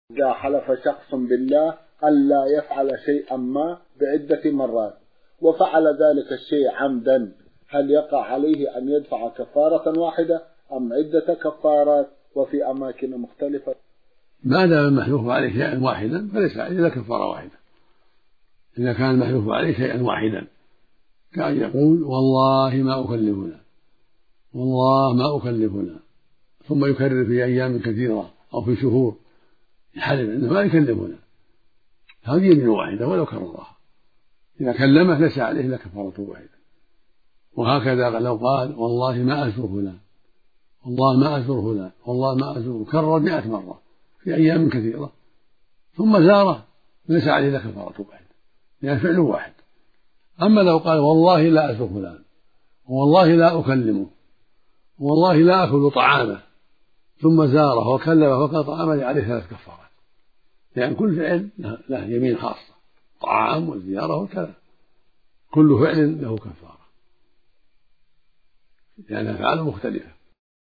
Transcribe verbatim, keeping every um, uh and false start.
إذا حلف شخص بالله ألا يفعل شيئا ما بعدة مرات وفعل ذلك الشيء عمدا، هل يقع عليه أن يدفع كفارة واحدة أم عدة كفارات وفي أماكن مختلفة؟ ما دام المحلوف عليه شيئا واحدا فليس عليه إلا كفارة واحدة. إذا كان المحلوف عليه شيئا واحدا كأن يقول والله ما أكلفنا، والله ما أكلفنا، ثم يكرر في أيام كثيرة أو في شهور يحلف أنه ما يكلفنا، هذه يمين واحدة ولو كررها. إذا كلمه ليس عليه إلا كفارة واحدة. وهكذا لو قال والله ما أزور فلان، والله ما أزور فلان، والله ما أزور، كرر مئة مرة في أيام كثيرة ثم زاره ليس عليه إلا كفارة واحدة لأن فعله واحد. أما لو قال والله لا أزور فلان، والله لا أكلمه، والله لا أكل طعامه، ثم زاره وكلمه وكل طعامه عليه ثلاث كفارات، لأن كل فعل له يمين خاصة، طعام والزيارة والكلام كل فعل له كفارة لأن أفعاله مختلفة.